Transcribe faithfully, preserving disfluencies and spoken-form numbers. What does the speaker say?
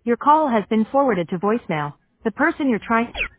Your call has been forwarded to voicemail. The person you're trying